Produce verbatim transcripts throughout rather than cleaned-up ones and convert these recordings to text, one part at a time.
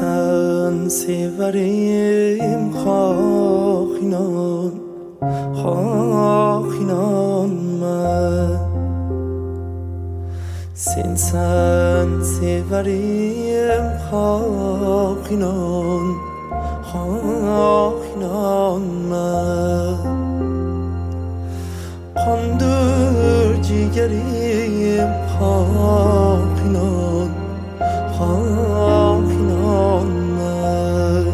senseverim خاک inan خاک inan men Sen severim خاک inan خاک inan men Kandır ciğerim خاک inan خاک inan men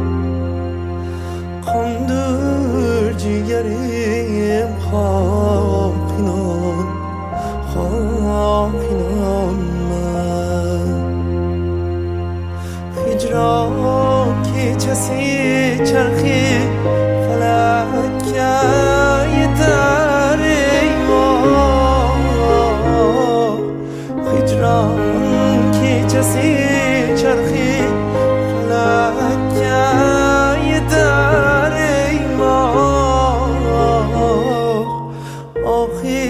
Kandır ciğerim خاک inan خاک inan men Hicran keçesi çarxı felak yeter eyvah Hicran keçesi çarxı felak yeter eyvah Ahi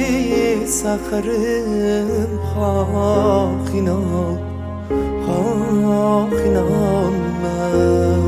sakarım خاک inan خاک inan men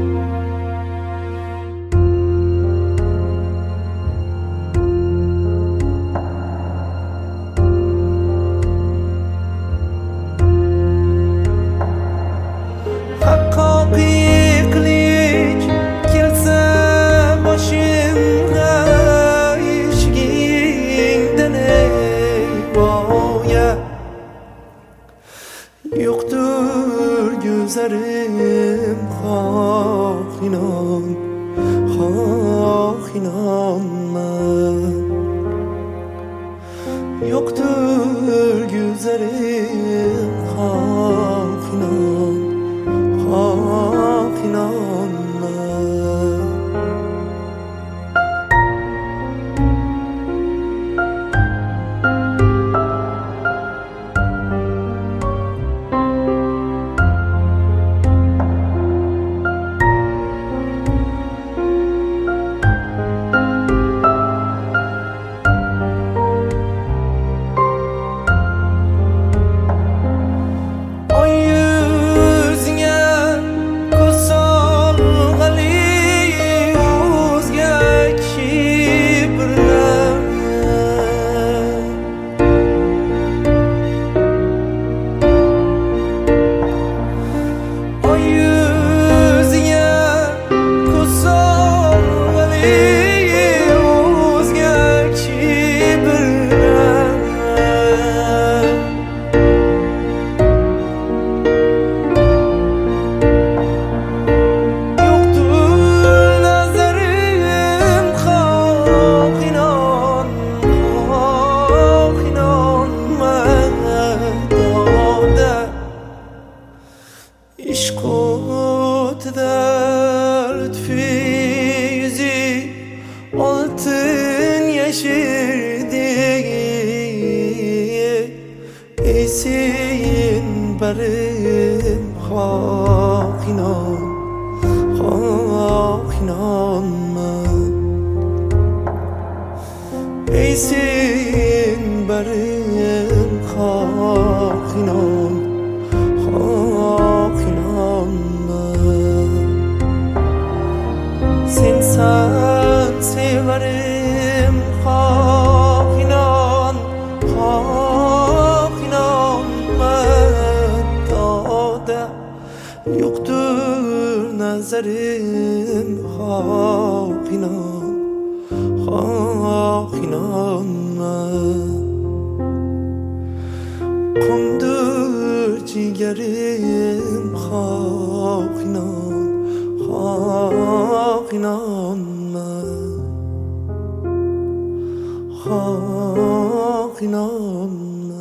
Yoktur gözlerim خاک inan خاک inan men Yoktur gözlerim خاک inan خاک inan men İşkut dert füzi altın yeşirdi Esin berim خاک inan خاک inan men Esin berim خاک inan خاک inan men Sen severim خاک inan خاک inan men Dade yoktur nazarim خاک inan خاک inan men Kandır ciğerim خاک inan خاک inan men خاک inan men